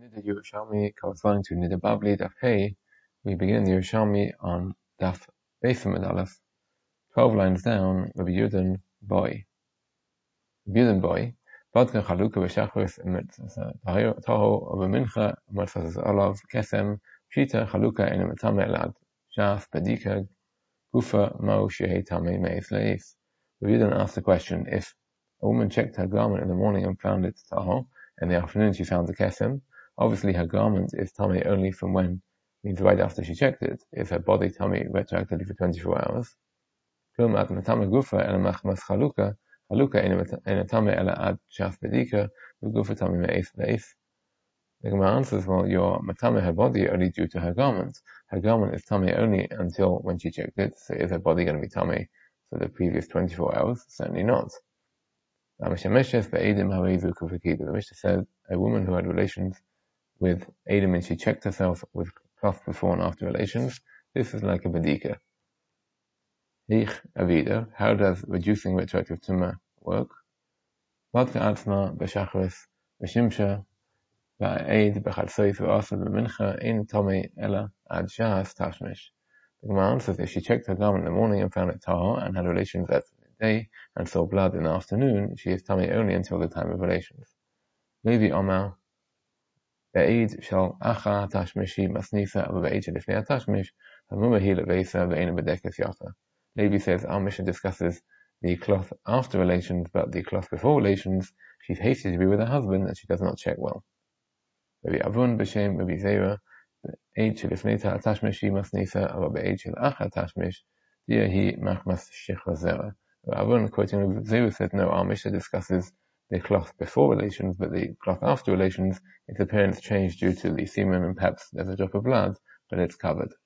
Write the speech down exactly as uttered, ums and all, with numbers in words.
Nida Yerushalmi corresponding to Nida Babli Daf Hey. We begin the Yerushalmi on Daf Beis Amud Aleph, twelve lines down. Rabbi Yudin Boy. Rabbi Yudin Boy. Vodka Chaluka V'Shachris Taho V'Mincha Matzas Olav Kesem Pshita Chaluka Ena Matame Elad Shaf Bedika Gufa Mo Shehei Tamei Meis Leis. Rabbi Yudin asked the question: if a woman checked her garment in the morning and found it Taho, in the afternoon she found the Kesem, obviously her garment is tummy only from when, means right after she checked it. Is her body tummy retroactively for twenty-four hours? Klum at matame gufa ela machmas chaluka, chaluka ena tame ela ad shaf bedika, gufa tame me'ef le'ef. The Gemara answers, well, your matame, her body, only due to her garment. Her garment is tummy only until when she checked it. So is her body going to be tummy for the previous twenty-four hours? Certainly not. The Mishnah said a woman who had relations with Adam and she checked herself with cloth before and after relations, this is like a bedika. Hich avida, how does reducing retroactive tumah work? Vodka atzma b'shachris b'shimsha ba'eid b'chalsois v'asad b'mincha ein tomei ela ad shahas tashmish. The Gemara answers, if she checked her garment in the morning and found it tahor and had relations that day and saw blood in the afternoon, she is tummy only until the time of relations. Levi Omar Ba'id shall acha tashmishi masnisa aber ba'id shall ifnei tashmish hamuma hi leveisa ve'ena bedekes yacha. Levi says our mission discusses the cloth after relations, but the cloth before relations, she's hasty to be with her husband and she does not check well. Rabbi Avun b'shem Rabbi Zera ba'id shall ifnei tashmishi masnisa aber ba'id shall acha tashmish diya hi machmas shechra zera. Rabbi Avun, quoting Rabbi Zera, said no, our mission discusses the cloth before relations, but the cloth after relations, its appearance changed due to the semen and perhaps there's a drop of blood, but it's covered.